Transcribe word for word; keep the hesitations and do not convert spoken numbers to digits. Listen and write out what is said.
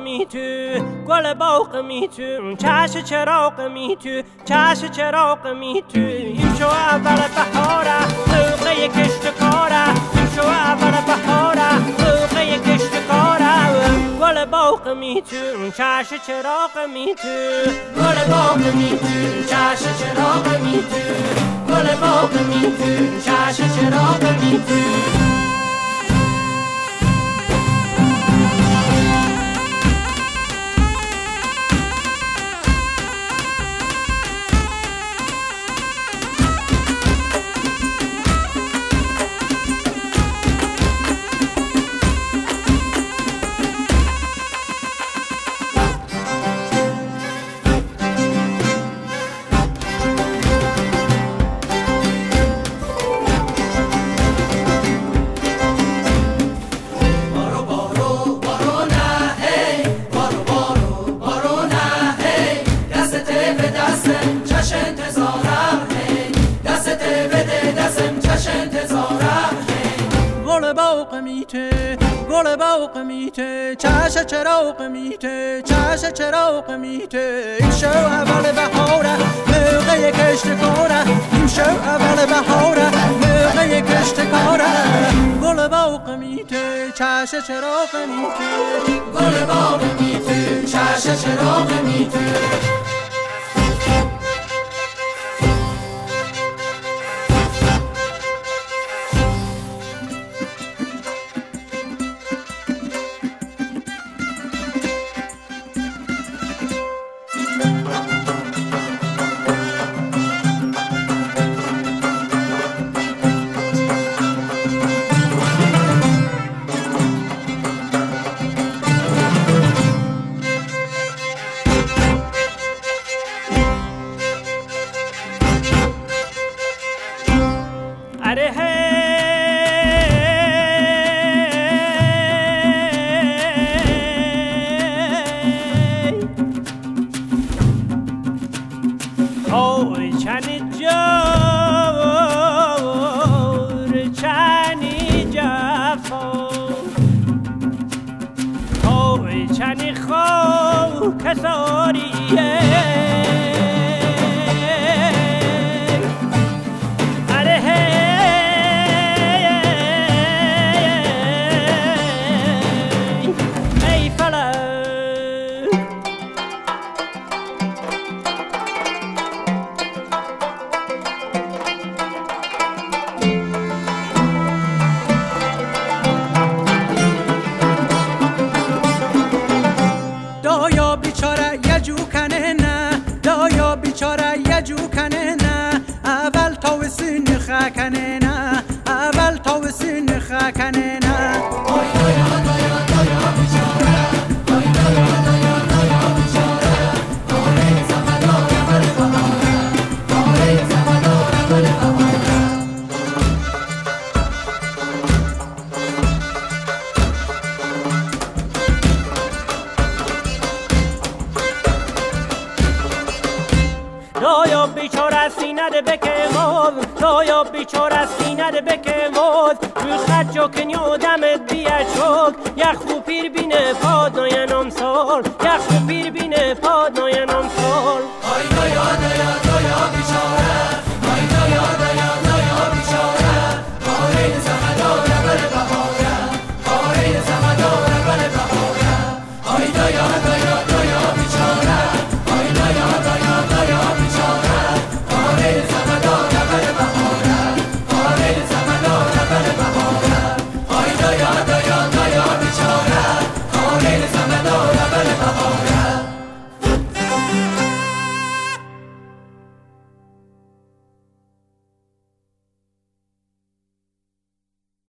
می تو گل باغ می تو چش چراغ می تو چش چراغ می تو این شو اول بهاره موقع کشت کاره این شو اول بهاره موقع کشت کاره گل باغ می تو چش چراغ می تو گل باغ می تو چش چراغ می تو گل باغ می تو چش چراغ می تو گل باغ میته چش چراغ میته چش چراغ میته این شو اول بهاره موقع کشت کاره این شو اول بهاره موقع کشت کاره گل باغ میته چش چراغ میته گل باغ میته چش چراغ میته چنی خو کساریه جو کنه نه اول تا سین خکنه نه اول تا سین خکنه نه آی دایا دایا دایا بیچاره آی دایا دایا دایا بیچاره آره زمدار بل بهاره آره زمدار بل بهاره دایا بیچاره سینه بکمود دایا بیچاره سینه بکمود رو خد جو کنیو دمت بیه چوک یخ خو پیر بینه پاد ناینم سال یخ خو پیر بینه پاد ناینم سال